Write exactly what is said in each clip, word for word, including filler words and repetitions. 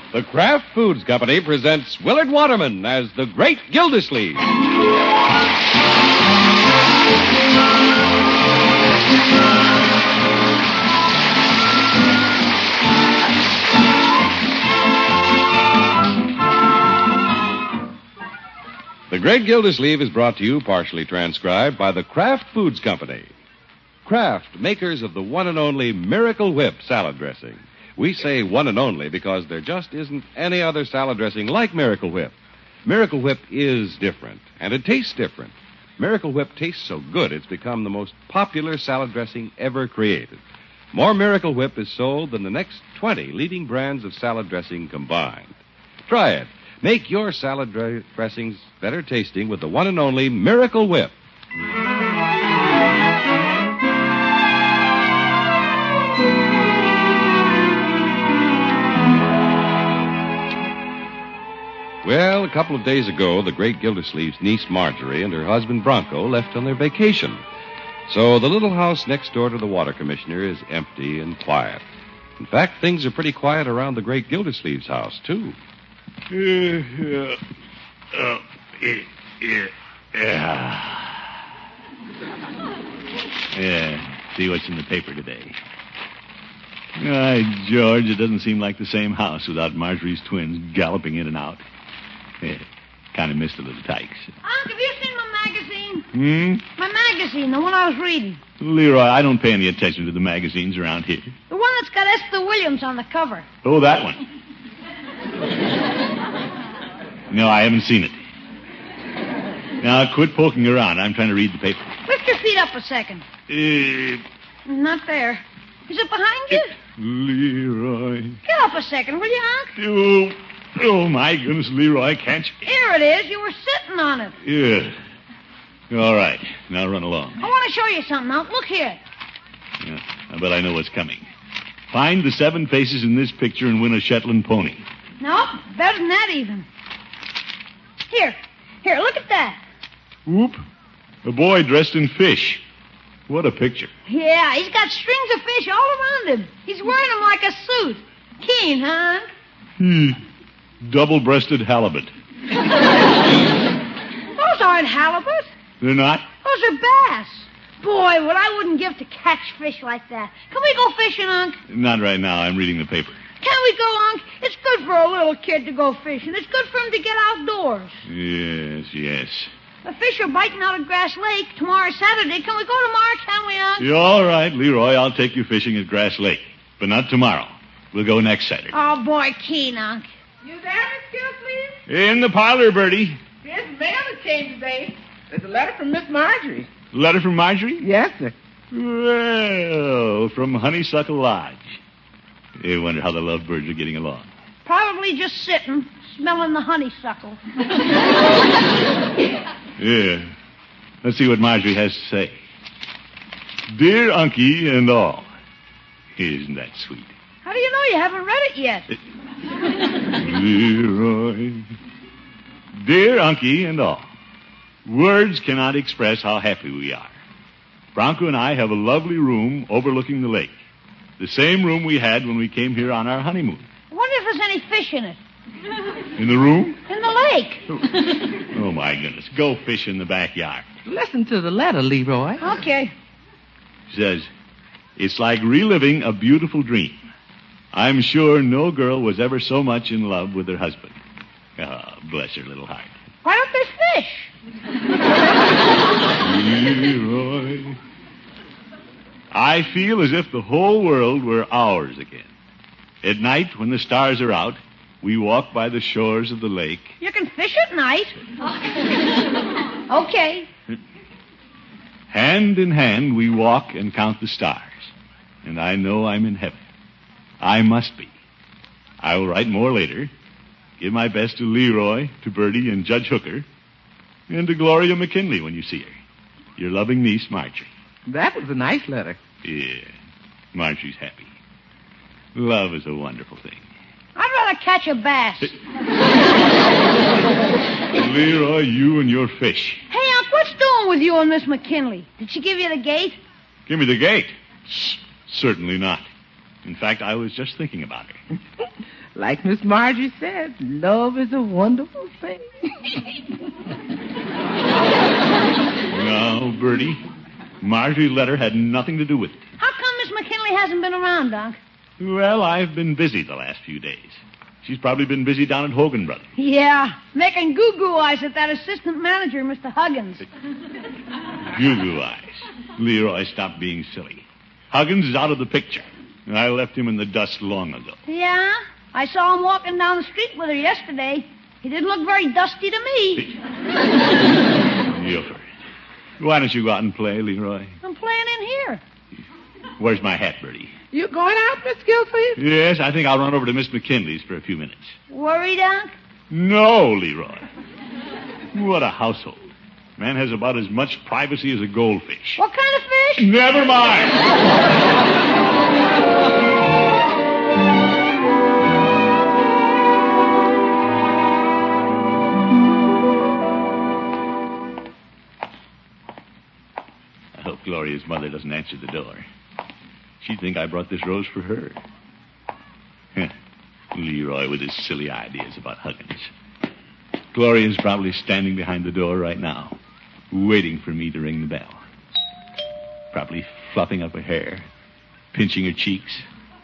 The Kraft Foods Company presents Willard Waterman as the Great Gildersleeve. The Great Gildersleeve is brought to you, partially transcribed, by the Kraft Foods Company. Kraft, makers of the one and only Miracle Whip salad dressing. We say one and only because there just isn't any other salad dressing like Miracle Whip. Miracle Whip is different, and it tastes different. Miracle Whip tastes so good it's become the most popular salad dressing ever created. More Miracle Whip is sold than the next twenty leading brands of salad dressing combined. Try it. Make your salad dre- dressings better tasting with the one and only Miracle Whip. Well, a couple of days ago, the Great Gildersleeve's niece Marjorie and her husband Bronco left on their vacation. So the little house next door to the water commissioner is empty and quiet. In fact, things are pretty quiet around the Great Gildersleeve's house, too. Uh, uh, uh, yeah, yeah. Yeah, see what's in the paper today. Ay, George, it doesn't seem like the same house without Marjorie's twins galloping in and out. Yeah, kind of missed the little tykes. Unc, have you seen my magazine? Hmm? My magazine, the one I was reading. Leroy, I don't pay any attention to the magazines around here. The one that's got Esther Williams on the cover. Oh, that one. No, I haven't seen it. Now, quit poking around. I'm trying to read the paper. Lift your feet up a second. Uh, Not there. Is it behind you? Leroy. Get up a second, will you, Unc? Oh, oh, my goodness, Leroy, can't you? Here it is. You were sitting on it. Yeah. All right. Now run along. I want to show you something, Unc. Look here. Yeah, I bet I know what's coming. Find the seven faces in this picture and win a Shetland pony. No, better than that even. Here. Here, look at that. Whoop. A boy dressed in fish. What a picture. Yeah, he's got strings of fish all around him. He's wearing them like a suit. Keen, huh? Hmm. Double-breasted halibut. Those aren't halibut. They're not? Those are bass. Boy, what I wouldn't give to catch fish like that. Can we go fishing, Unc? Not right now. I'm reading the paper. Can we go, Unc? It's good for a little kid to go fishing. It's good for him to get outdoors. Yes, yes. The fish are biting out of Grass Lake. Tomorrow's Saturday. Can we go tomorrow, can we, Unc? You're all right, Leroy. I'll take you fishing at Grass Lake. But not tomorrow. We'll go next Saturday. Oh, boy, Keen, Unc. You there, Miss Gildersleeve? In the parlor, Bertie. Here's the mail that came today. There's a letter from Miss Marjorie. Letter from Marjorie? Yes, sir. Well, from Honeysuckle Lodge. I wonder how the lovebirds are getting along. Probably just sitting, smelling the honeysuckle. Yeah. Let's see what Marjorie has to say. Dear Unky and all. Isn't that sweet? How do you know you haven't read it yet? Leroy. Dear Unky and all. Words cannot express how happy we are. Bronco and I have a lovely room overlooking the lake. The same room we had when we came here on our honeymoon. I wonder if there's any fish in it. In the room? In the lake. Oh, my goodness. Go fish in the backyard. Listen to the letter, Leroy. Okay. Says, it's like reliving a beautiful dream. I'm sure no girl was ever so much in love with her husband. Oh, bless her little heart. Why don't there fish? Leroy. I feel as if the whole world were ours again. At night, when the stars are out, we walk by the shores of the lake. You can fish at night. Okay. Hand in hand, we walk and count the stars. And I know I'm in heaven. I must be. I will write more later. Give my best to Leroy, to Bertie, and Judge Hooker, and to Gloria McKinley when you see her. Your loving niece, Marjorie. That was a nice letter. Yeah, Marjorie's happy. Love is a wonderful thing. I'd rather catch a bass. Leroy, you and your fish. Hey, Unc, what's doing with you and Miss McKinley? Did she give you the gate? Give me the gate. Shh, certainly not. In fact, I was just thinking about her. Like Miss Marjorie said, love is a wonderful thing. No, Bertie. Marjorie's letter had nothing to do with it. How come Miss McKinley hasn't been around, Doc? Well, I've been busy the last few days. She's probably been busy down at Hogan Brothers. Yeah, making goo-goo eyes at that assistant manager, Mister Huggins. Goo-goo eyes. Leroy, stop being silly. Huggins is out of the picture. I left him in the dust long ago. Yeah? I saw him walking down the street with her yesterday. He didn't look very dusty to me. Yoker. Why don't you go out and play, Leroy? I'm playing in here. Where's my hat, Bertie? You going out, Miss Gilsleeve? Yes, I think I'll run over to Miss McKinley's for a few minutes. Worry, Doc? No, Leroy. What a household. Man has about as much privacy as a goldfish. What kind of fish? Never mind. I hope Gloria's mother doesn't answer the door. She'd think I brought this rose for her. Leroy with his silly ideas about Huggins. Gloria's probably standing behind the door right now, waiting for me to ring the bell. Probably fluffing up her hair, pinching her cheeks.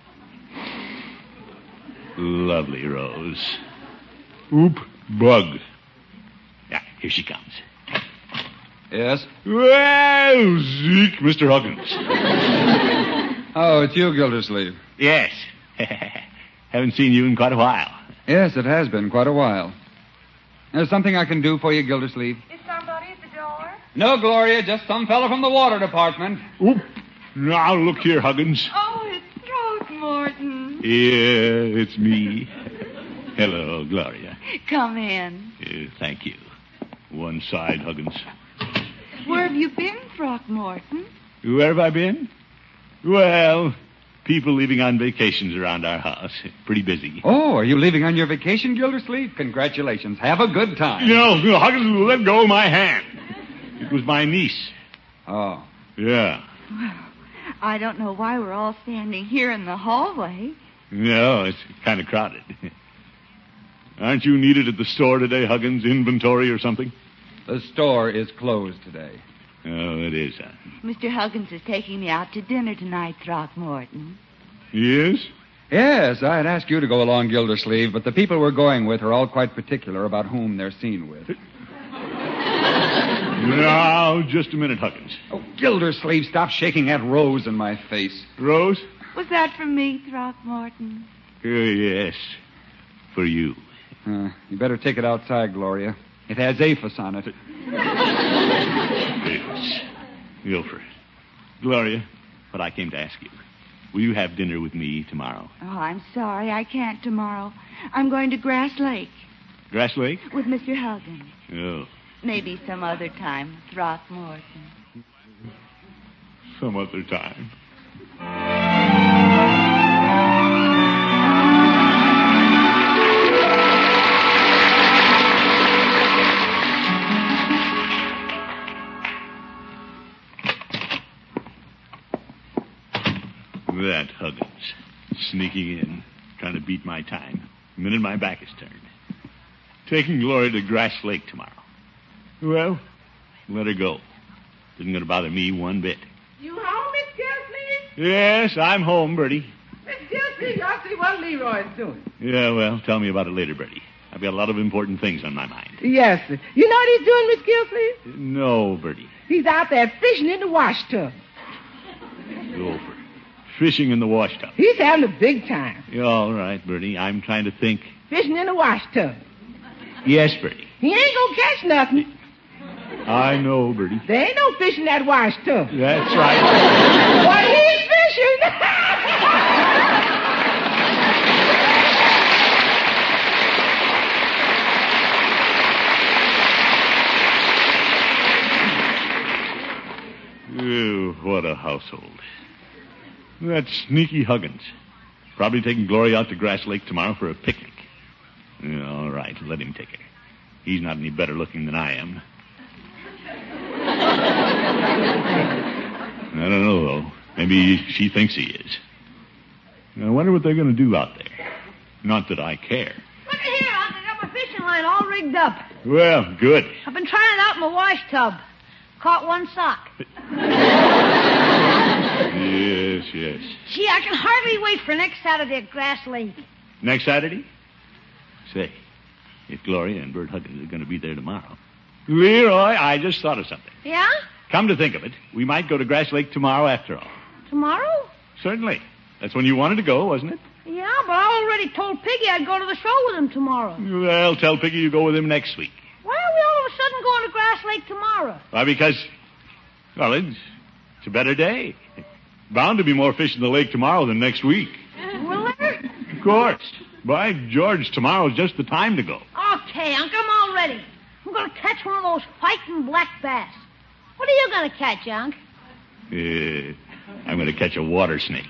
Lovely Rose. Oop, bug. Yeah, here she comes. Yes? Well, Zeke, Mister Huggins. Oh, it's you, Gildersleeve. Yes. Haven't seen you in quite a while. Yes, it has been quite a while. There's something I can do for you, Gildersleeve. Is somebody at the door? No, Gloria, just some fellow from the water department. Oop. Now, look here, Huggins. Oh, it's Throckmorton. Yeah, it's me. Hello, Gloria. Come in. Uh, thank you. One side, Huggins. Where have you been, Throckmorton? Where have I been? Well, people leaving on vacations around our house. Pretty busy. Oh, are you leaving on your vacation, Gildersleeve? Congratulations. Have a good time. No, no, Huggins, let go of my hand. It was my niece. Oh. Yeah. Well, I don't know why we're all standing here in the hallway. No, it's kind of crowded. Aren't you needed at the store today, Huggins? Inventory or something? The store is closed today. Oh, it is, huh? Mister Huggins is taking me out to dinner tonight, Throckmorton. Yes? Yes, I'd ask you to go along, Gildersleeve, but the people we're going with are all quite particular about whom they're seen with. Now, just a minute, Huggins. Oh, Gildersleeve, stop shaking that rose in my face. Rose? Was that for me, Throckmorton? Uh, yes. For you. Uh, you better take it outside, Gloria. It has aphis on it. Yes. Guilford. Gloria, what I came to ask you. Will you have dinner with me tomorrow? Oh, I'm sorry. I can't tomorrow. I'm going to Grass Lake Grass Lake? with Mister Huggins. Oh, Maybe some other time, Throckmorton. some other time. That Huggins. Sneaking in, trying to beat my time. The minute my back is turned. Taking Gloria to Grass Lake tomorrow. Well, let her go. Isn't going to bother me one bit. You home, Miss Gilsleeve? Yes, I'm home, Bertie. Miss Gilsleeve, y'all see what Leroy's doing. Yeah, well, tell me about it later, Bertie. I've got a lot of important things on my mind. Yes, sir. You know what he's doing, Miss Gilsleeve? No, Bertie. He's out there fishing in the wash tub. Go for it. Fishing in the wash tub. He's having a big time. Yeah, all right, Bertie. I'm trying to think. Fishing in the wash tub. Yes, Bertie. He ain't gonna catch nothing. I know, Bertie. There ain't no fish in that wash tub. That's right. But he's fishing. Oh, what a household. That sneaky Huggins. Probably taking Gloria out to Grass Lake tomorrow for a picnic. Yeah, all right, let him take her. He's not any better looking than I am. I don't know, though. Maybe she thinks he is. I wonder what they're going to do out there. Not that I care. Look at here, Unc. I got my fishing line all rigged up. Well, good. I've been trying it out in my wash tub. Caught one sock. Yes, yes. Gee, I can hardly wait for next Saturday at Grass Lake. Next Saturday? Say, if Gloria and Bert Huggins are going to be there tomorrow. Leroy, I just thought of something. Yeah? Come to think of it, we might go to Grass Lake tomorrow after all. Tomorrow? Certainly. That's when you wanted to go, wasn't it? Yeah, but I already told Piggy I'd go to the show with him tomorrow. Well, tell Piggy you go with him next week. Why are we all of a sudden going to Grass Lake tomorrow? Why, because, well, it's, it's a better day. Bound to be more fish in the lake tomorrow than next week. Will there? Of course. By George, tomorrow's just the time to go. Okay, Unc, I'm all ready. I'm going to catch one of those fighting black bass. What are you going to catch, Unc? Uh, I'm going to catch a water snake.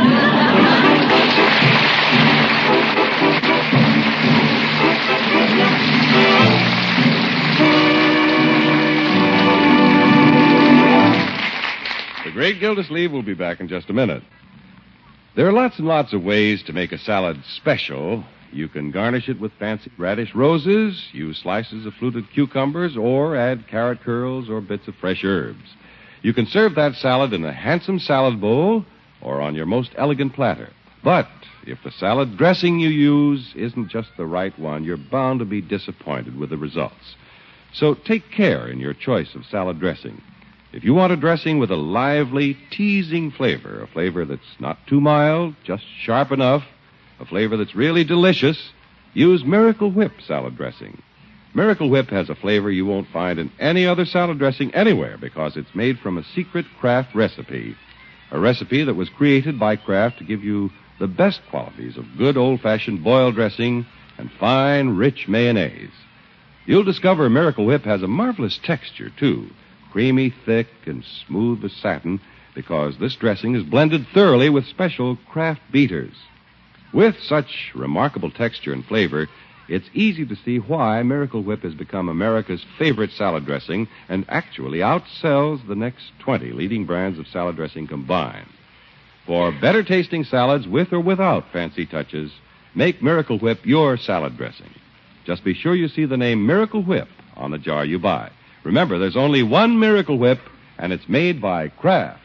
The Great Gildersleeve will be back in just a minute. There are lots and lots of ways to make a salad special. You can garnish it with fancy radish roses, use slices of fluted cucumbers, or add carrot curls or bits of fresh herbs. You can serve that salad in a handsome salad bowl or on your most elegant platter. But if the salad dressing you use isn't just the right one, you're bound to be disappointed with the results. So take care in your choice of salad dressing. If you want a dressing with a lively, teasing flavor, a flavor that's not too mild, just sharp enough, a flavor that's really delicious, use Miracle Whip salad dressing. Miracle Whip has a flavor you won't find in any other salad dressing anywhere because it's made from a secret Kraft recipe, a recipe that was created by Kraft to give you the best qualities of good old-fashioned boiled dressing and fine, rich mayonnaise. You'll discover Miracle Whip has a marvelous texture, too, creamy, thick, and smooth as satin, because this dressing is blended thoroughly with special Kraft beaters. With such remarkable texture and flavor, it's easy to see why Miracle Whip has become America's favorite salad dressing and actually outsells the next twenty leading brands of salad dressing combined. For better tasting salads with or without fancy touches, make Miracle Whip your salad dressing. Just be sure you see the name Miracle Whip on the jar you buy. Remember, there's only one Miracle Whip, and it's made by Kraft.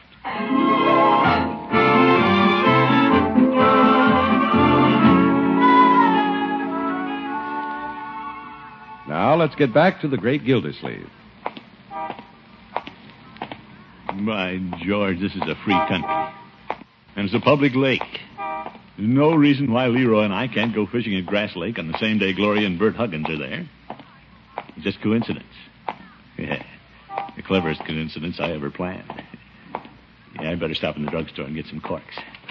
Now, let's get back to the Great Gildersleeve. By George, this is a free country. And it's a public lake. There's no reason why Leroy and I can't go fishing at Grass Lake on the same day Gloria and Bert Huggins are there. It's just coincidence. Yeah, the cleverest coincidence I ever planned. Yeah, I'd better stop in the drugstore and get some corks.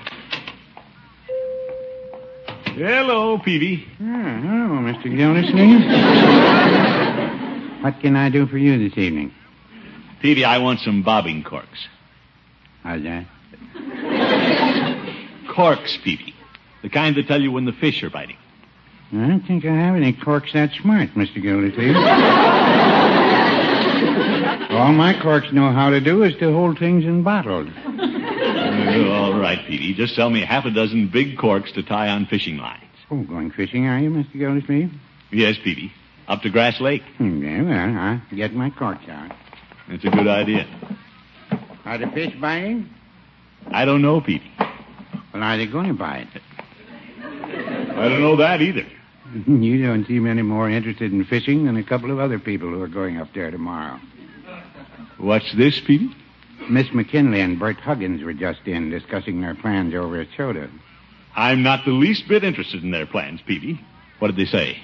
Hello, Peavy. Oh, hello, Mister Gildersleeve. What can I do for you this evening? Peavy, I want some bobbing corks. How's that? Corks, Peavy. The kind that tell you when the fish are biting. I don't think I have any corks that smart, Mister Gildersleeve. All my corks know how to do is to hold things in bottles. Uh, all right, Peavy. Just sell me half a dozen big corks to tie on fishing lines. Oh, going fishing, are you, Mister Gildersleeve? Yes, Peavy. Up to Grass Lake. Okay, well, I'll get my corks out. That's a good idea. Are the fish biting? I don't know, Peavy. Well, are they going to bite? I don't know that either. You don't seem any more interested in fishing than a couple of other people who are going up there tomorrow. What's this, Peavy? Miss McKinley and Bert Huggins were just in discussing their plans over at soda. I'm not the least bit interested in their plans, Peavy. What did they say?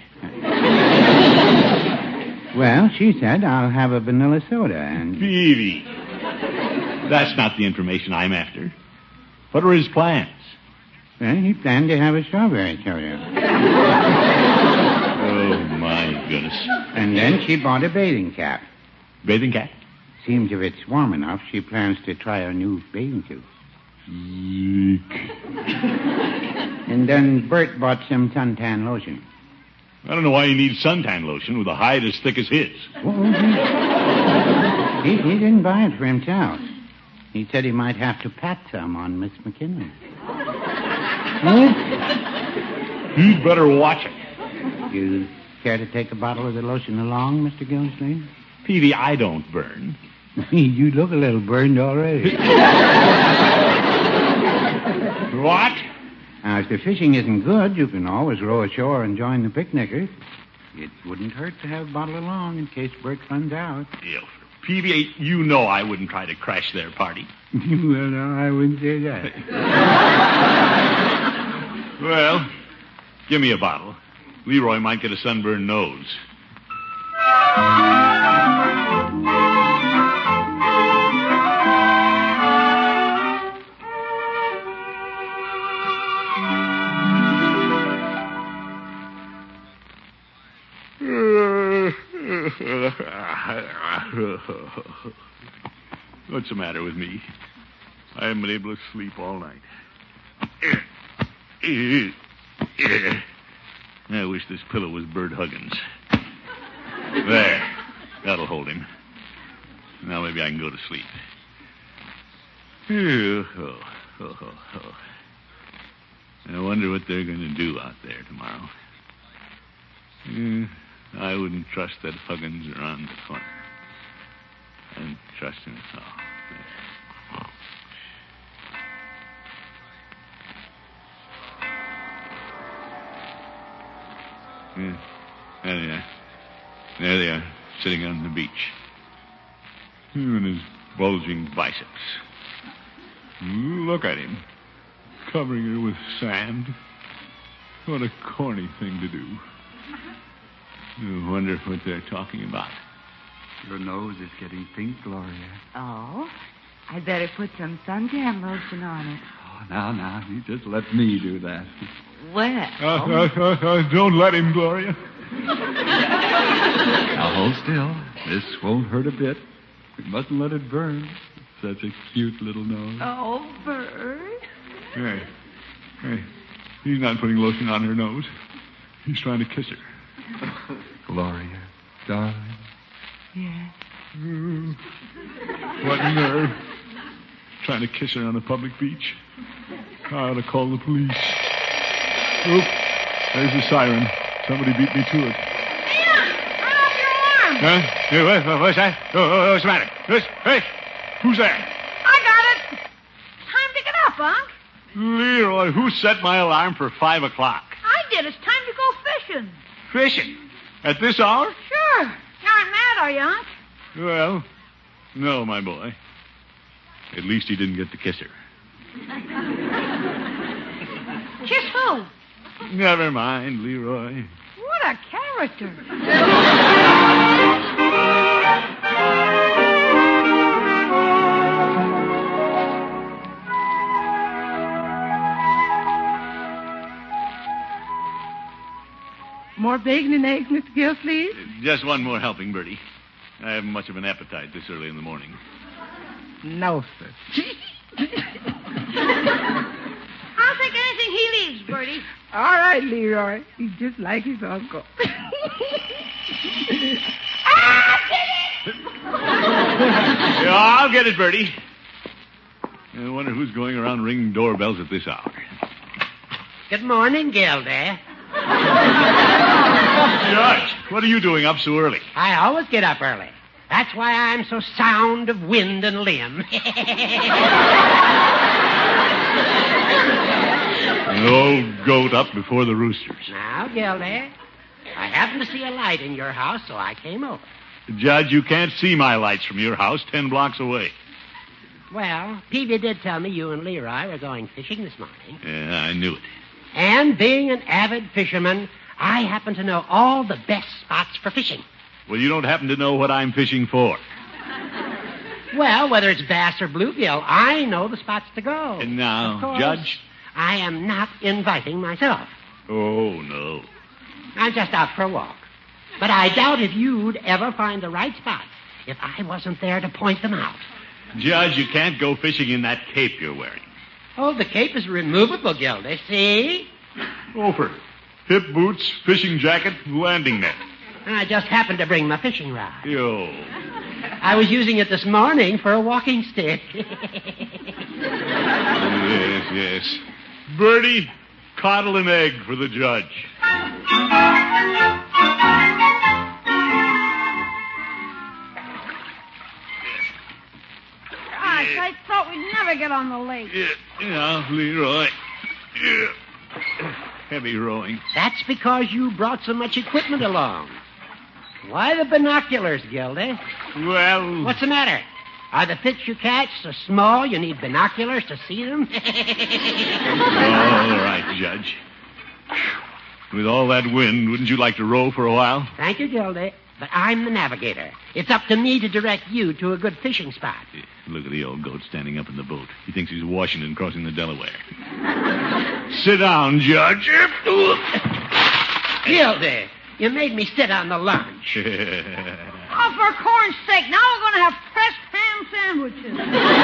Well, she said I'll have a vanilla soda and... Peavy. That's not the information I'm after. What were his plans? Well, he planned to have a strawberry soda. Oh, my goodness. And then she bought a bathing cap. Bathing cap? Seems if it's warm enough, she plans to try a new bathing suit. Zeke. And then Bert bought some suntan lotion. I don't know why he needs suntan lotion with a hide as thick as his. Oh, he, he didn't buy it for himself. He said he might have to pat some on Miss McKinley. Huh? You'd better watch it. You care to take a bottle of the lotion along, Mister Gildersleeve? Peavy, I don't burn. You look a little burned already. What? Now, if the fishing isn't good, you can always row ashore and join the picnickers. It wouldn't hurt to have a bottle along in case Bert runs out. Ilford. Peavy, you know I wouldn't try to crash their party. Well, no, I wouldn't say that. Well, give me a bottle. Leroy might get a sunburned nose. What's the matter with me? I haven't been able to sleep all night. I wish this pillow was Bert Huggins. There. That'll hold him. Now maybe I can go to sleep. Oh, oh, oh, oh. I wonder what they're going to do out there tomorrow. Uh, I wouldn't trust that Huggins around the corner. I'd trust him at all. Yeah. There they are. There they are, sitting on the beach. And his bulging biceps. Look at him, covering her with sand. What a corny thing to do. I wonder what they're talking about. Your nose is getting pink, Gloria. Oh, I'd better put some suntan lotion on it. Oh, now, now, you just let me do that. Well... Uh, uh, uh, uh, don't let him, Gloria. Now, hold still. This won't hurt a bit. We mustn't let it burn. It's such a cute little nose. Oh, Bert. Hey, hey, he's not putting lotion on her nose. He's trying to kiss her. Gloria, darling. Yes. Mm. What nerve. Trying to kiss her on a public beach. I ought to call the police. Oop, there's the siren. Somebody beat me to it. Leon, turn off your alarm. Huh? Hey, what, what's that? Oh, what's the matter? Who's, hey, who's there? I got it. Time to get up, Unc. Leroy, who set my alarm for five o'clock? I did. It's time to go fishing. Fishing? At this hour? Sure. You aren't mad, are you, Unc? Well, no, my boy. At least he didn't get to kiss her. Kiss who? Never mind, Leroy. What a character. More bacon and eggs, Mister Gilsleeve? Just one more helping, Bertie. I haven't much of an appetite this early in the morning. No, sir. I'll take anything he leaves, Bertie. All right, Leroy. He's just like his uncle. Yeah, I'll get it, Bertie. I wonder who's going around ringing doorbells at this hour. Good morning, Gildy. Judge, what are you doing up so early? I always get up early. That's why I'm so sound of wind and limb. An old goat up before the roosters. Now, Gildy, I happened to see a light in your house, so I came over. Judge, you can't see my lights from your house ten blocks away. Well, Peavy did tell me you and Leroy were going fishing this morning. Yeah, I knew it. And being an avid fisherman, I happen to know all the best spots for fishing. Well, you don't happen to know what I'm fishing for. Well, whether it's bass or bluegill, I know the spots to go. And now, Of course, Judge? I am not inviting myself. Oh, no. I'm just out for a walk. But I doubt if you'd ever find the right spot if I wasn't there to point them out. Judge, you can't go fishing in that cape you're wearing. Oh, the cape is removable, Gildy. See? Over. Hip boots, fishing jacket, landing net. And I just happened to bring my fishing rod. Yo. I was using it this morning for a walking stick. Yes, yes. Bertie, coddle and egg for the judge. Gosh, I thought we'd never get on the lake. Yeah, yeah, Leroy. Yeah. Heavy rowing. That's because you brought so much equipment along. Why the binoculars, Gildy? Well... What's the matter? Are the fish you catch so small you need binoculars to see them? All right, Judge. With all that wind, wouldn't you like to row for a while? Thank you, Gildy. But I'm the navigator. It's up to me to direct you to a good fishing spot. Yeah, look at the old goat standing up in the boat. He thinks he's Washington crossing the Delaware. Sit down, Judge. Gildy, you made me sit on the lunch. Oh, for corn's sake, now we're going to have pressed ham sandwiches.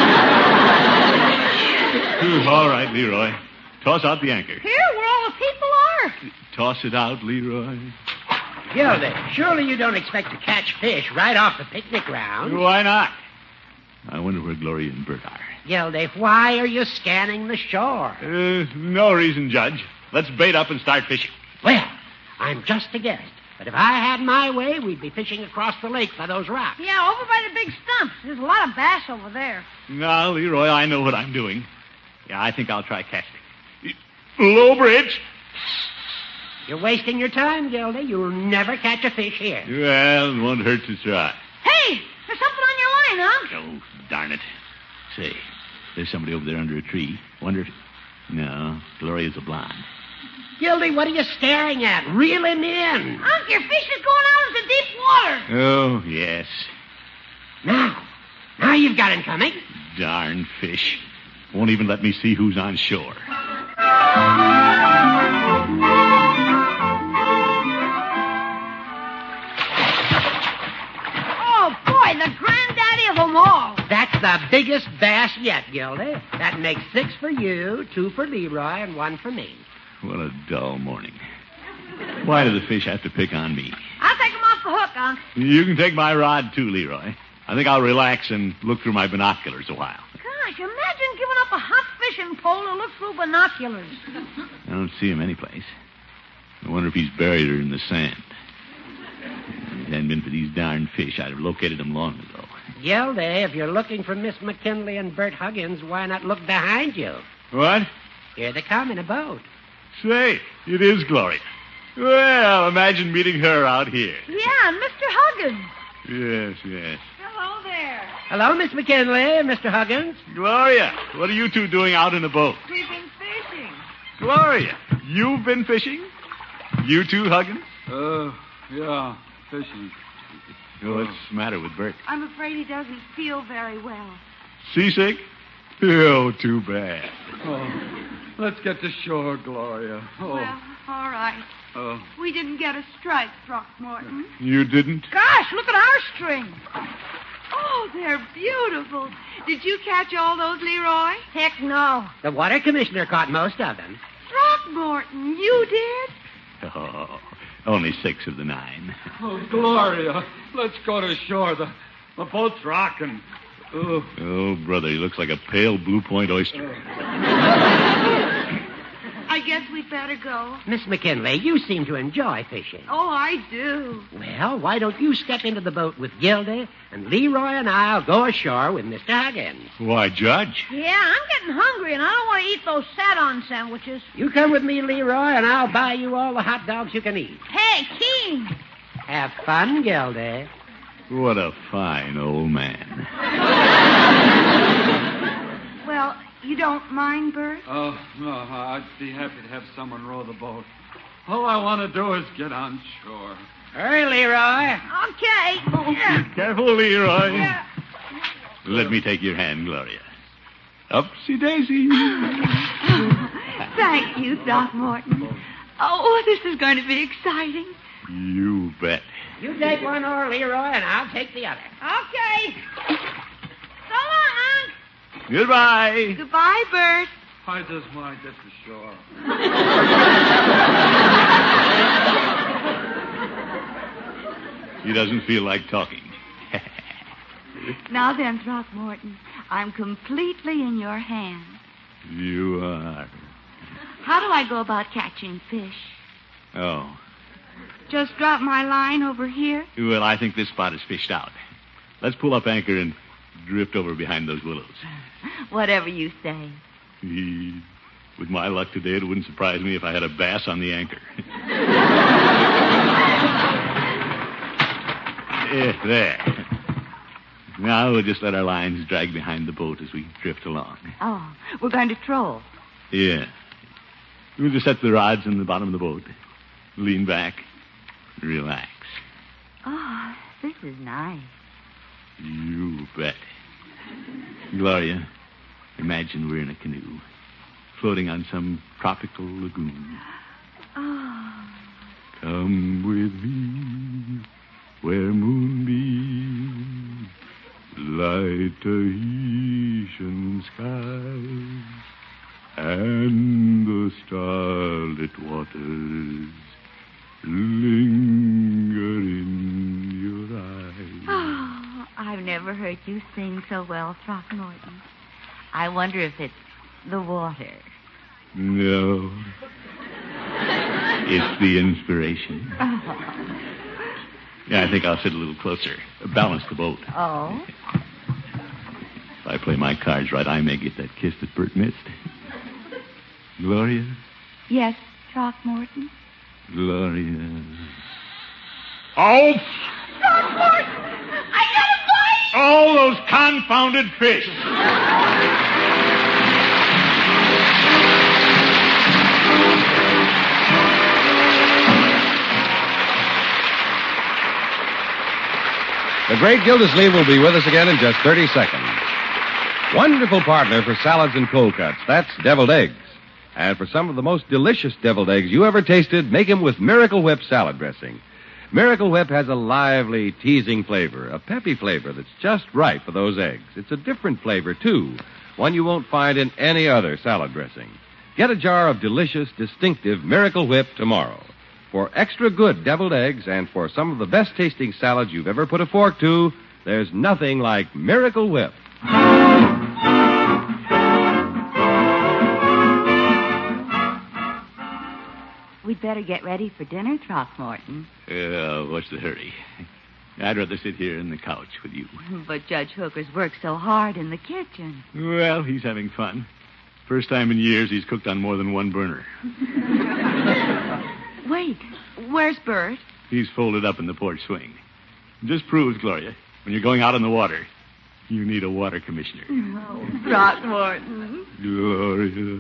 All right, Leroy. Toss out the anchor. Here, where all the people are. Toss it out, Leroy. Gildy, surely you don't expect to catch fish right off the picnic ground. Why not? I wonder where Gloria and Bert are. Gildy, why are you scanning the shore? Uh, no reason, Judge. Let's bait up and start fishing. Well, I'm just a guest. But if I had my way, we'd be fishing across the lake by those rocks. Yeah, over by the big stumps. There's a lot of bass over there. Now, Leroy, I know what I'm doing. Yeah, I think I'll try casting. Low bridge. You're wasting your time, Gildy. You'll never catch a fish here. Well, it won't hurt to try. Hey, there's something on your line, huh? Oh, darn it. Say, there's somebody over there under a tree. Wonder if... No, Gloria's a blonde. Gildy, what are you staring at? Reel him in. Unc, your fish is going out into deep water. Oh, yes. Now, now you've got him coming. Darn fish. Won't even let me see who's on shore. Oh, boy, the granddaddy of them all. That's the biggest bass yet, Gildy. That makes six for you, two for Leroy, and one for me. What a dull morning. Why do the fish have to pick on me? I'll take them off the hook, Unc. You can take my rod, too, Leroy. I think I'll relax and look through my binoculars a while. Gosh, imagine giving up a hot fishing pole to look through binoculars. I don't see him anyplace. I wonder if he's buried her in the sand. If it hadn't been for these darn fish, I'd have located him long ago. Gildy, if you're looking for Miss McKinley and Bert Huggins, why not look behind you? What? Here they come in a boat. Say, it is Gloria. Well, imagine meeting her out here. Yeah, and Mister Huggins. Yes, yes. Hello there. Hello, Miss McKinley, Mister Huggins. Gloria, what are you two doing out in a boat? We've been fishing. Gloria, you've been fishing? You too, Huggins? Uh, yeah, fishing. Oh, what's the matter with Bert? I'm afraid he doesn't feel very well. Seasick? Oh, too bad. Oh, let's get to shore, Gloria. Oh. Well, all right. Oh. We didn't get a strike, Throckmorton. You didn't? Gosh, look at our string. Oh, they're beautiful. Did you catch all those, Leroy? Heck no. The water commissioner caught most of them. Throckmorton, you did? Oh, only six of the nine. Oh, Gloria, let's go to shore. The, the boat's rocking. Oh. Oh, brother, he looks like a pale Blue Point oyster. I guess we'd better go. Miss McKinley, you seem to enjoy fishing. Oh, I do. Well, why don't you step into the boat with Gildy, and Leroy and I'll go ashore with Mister Huggins. Why, Judge? Yeah, I'm getting hungry, and I don't want to eat those sat-on sandwiches. You come with me, Leroy, and I'll buy you all the hot dogs you can eat. Hey, Keen. Have fun, Gildy. What a fine old man. Well, you don't mind, Bert? Oh, no, I'd be happy to have someone row the boat. All I want to do is get on shore. Hurry, Leroy. Okay. Yeah. Careful, Leroy. Yeah. Let me take your hand, Gloria. Upsy daisy. Thank you, Throckmorton. Oh, this is going to be exciting. You bet. You take one oar, Leroy, and I'll take the other. Okay. So long, Unc. Goodbye. Goodbye, Bert. I just want to get to shore. He doesn't feel like talking. Now then, Throckmorton, I'm completely in your hands. You are. How do I go about catching fish? Oh. Just drop my line over here? Well, I think this spot is fished out. Let's pull up anchor and drift over behind those willows. Whatever you say. With my luck today, it wouldn't surprise me if I had a bass on the anchor. Yeah, there. Now we'll just let our lines drag behind the boat as we drift along. Oh, we're going to troll. Yeah. We'll just set the rods in the bottom of the boat. Lean back. Relax. Oh, this is nice. You bet. Gloria, imagine we're in a canoe, floating on some tropical lagoon. Oh. Come with me where moonbeams light Tahitian skies, and the starlit waters linger in your eyes. Oh, I've never heard you sing so well, Throckmorton. I wonder if it's the water. No. It's the inspiration. Oh. Yeah, I think I'll sit a little closer. Balance the boat. Oh? If I play my cards right, I may get that kiss that Bert missed. Gloria? Yes, Throckmorton? Gloria. Oh! Throckmorton! I got a bite! Oh, those confounded fish! The great Gildersleeve will be with us again in just thirty seconds. Wonderful partner for salads and cold cuts. That's deviled eggs. And for some of the most delicious deviled eggs you ever tasted, make them with Miracle Whip salad dressing. Miracle Whip has a lively, teasing flavor, a peppy flavor that's just right for those eggs. It's a different flavor, too, one you won't find in any other salad dressing. Get a jar of delicious, distinctive Miracle Whip tomorrow. For extra good deviled eggs and for some of the best-tasting salads you've ever put a fork to, there's nothing like Miracle Whip. We'd better get ready for dinner, Throckmorton. Uh, what's the hurry? I'd rather sit here in the couch with you. But Judge Hooker's worked so hard in the kitchen. Well, he's having fun. First time in years he's cooked on more than one burner. Wait, where's Bert? He's folded up in the porch swing. Just proves, Gloria, when you're going out on the water, you need a water commissioner. Oh, Throckmorton. Gloria.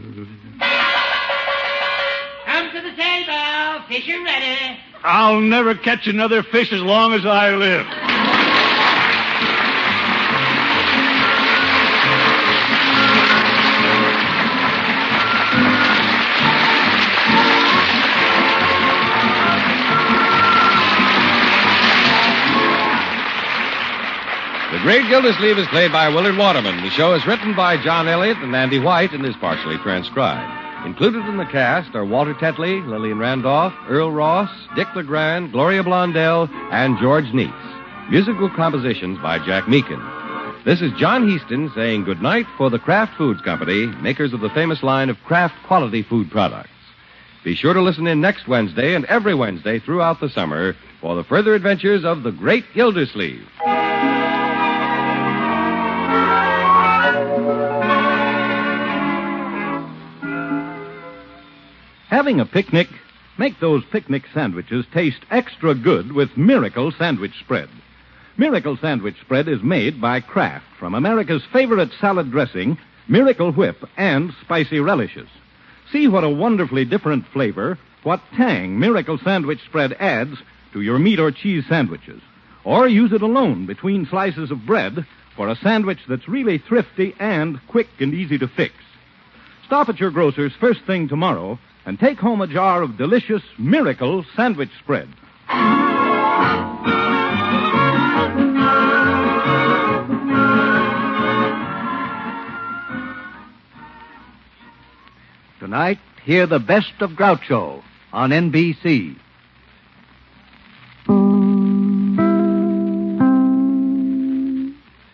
Come to the table. Fish are ready. I'll never catch another fish as long as I live. The Great Gildersleeve is played by Willard Waterman. The show is written by John Elliott and Andy White and is partially transcribed. Included in the cast are Walter Tetley, Lillian Randolph, Earl Ross, Dick LeGrand, Gloria Blondell, and George Neitz. Musical compositions by Jack Meakin. This is John Heaston saying goodnight for the Kraft Foods Company, makers of the famous line of Kraft quality food products. Be sure to listen in next Wednesday and every Wednesday throughout the summer for the further adventures of the Great Gildersleeve. Having a picnic? Make those picnic sandwiches taste extra good with Miracle Sandwich Spread. Miracle Sandwich Spread is made by Kraft from America's favorite salad dressing, Miracle Whip, and spicy relishes. See what a wonderfully different flavor, what tang Miracle Sandwich Spread adds to your meat or cheese sandwiches. Or use it alone between slices of bread for a sandwich that's really thrifty and quick and easy to fix. Stop at your grocer's first thing tomorrow and take home a jar of delicious Miracle Sandwich Spread. Tonight, hear the best of Groucho on N B C.